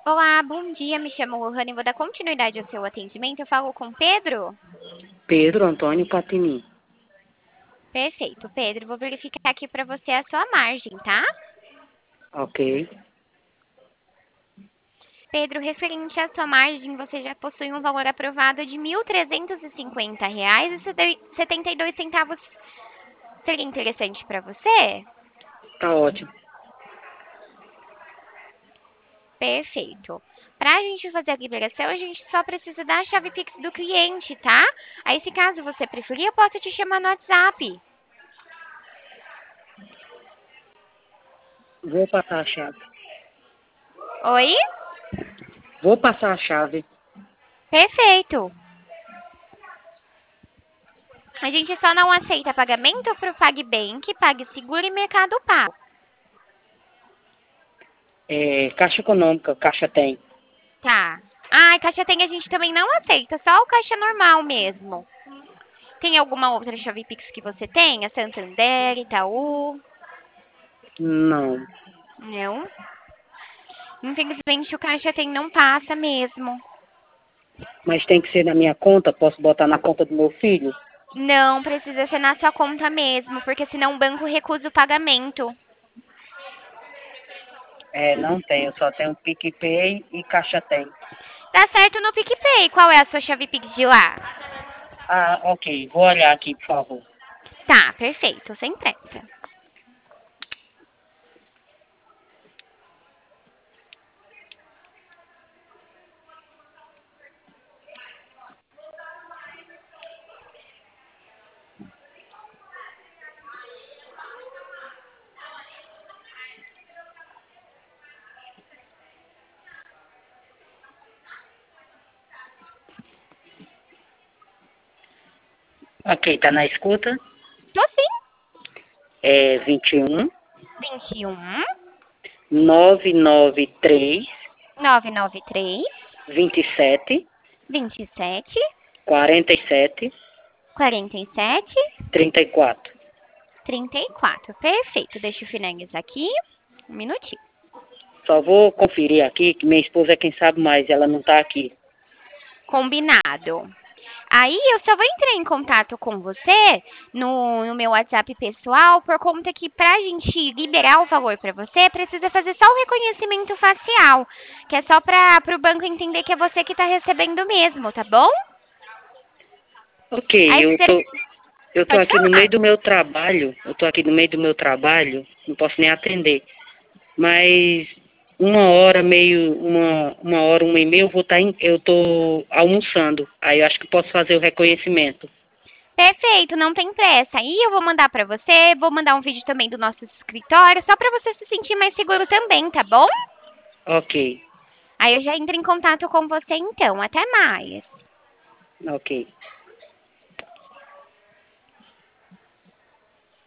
Olá, bom dia. Me chamo Lohane e vou dar continuidade ao seu atendimento. Eu falo com Pedro? Pedro Antônio Patini. Perfeito, Pedro. Vou verificar aqui para você a sua margem, tá? Ok. Pedro, referente à sua margem, você já possui um valor aprovado de R$ 1.350,72. Seria interessante para você? Tá ótimo. Perfeito. Para a gente fazer a liberação, a gente só precisa da chave Pix do cliente, tá? Aí, se caso você preferir, eu posso te chamar no WhatsApp. Vou passar a chave. Oi? Vou passar a chave. Perfeito. A gente só não aceita pagamento para o PagBank, PagSeguro e Mercado Pago. Caixa Econômica, Caixa tem. Tá. Ah, Caixa Tem a gente também não aceita, só o Caixa normal mesmo. Tem alguma outra chave Pix que você tenha? Santander, Itaú? Não. Não. Infelizmente o Caixa Tem não passa mesmo. Mas tem que ser na minha conta? Posso botar na conta do meu filho? Não, precisa ser na sua conta mesmo, porque senão o banco recusa o pagamento. Não tenho. Só tenho PicPay e Caixa tem. Tá certo no PicPay. Qual é a sua chave Pix de lá? Ah, ok. Vou olhar aqui, por favor. Tá, perfeito, sem pressa. Ok, tá na escuta? Tô sim. 21 21 993 993 27 27 47 47 34. 34. Perfeito. Deixa eu finalizar aqui. Um minutinho. Só vou conferir aqui que minha esposa é quem sabe mais. Ela não tá aqui. Combinado. Aí eu só vou entrar em contato com você no meu WhatsApp pessoal, por conta que pra gente liberar o valor pra você, precisa fazer só o reconhecimento facial, que é só para o banco entender que é você que tá recebendo mesmo, tá bom? Ok, Aí você eu tô pode aqui no meio falar. do meu trabalho. Eu tô aqui no meio do meu trabalho. Não posso nem atender. Mas uma hora, 1h30, eu tô almoçando. Aí eu acho que posso fazer o reconhecimento. Perfeito, não tem pressa. Aí eu vou mandar pra você, vou mandar um vídeo também do nosso escritório, só pra você se sentir mais seguro também, tá bom? Ok, Aí eu já entro em contato com você então. Até mais. ok.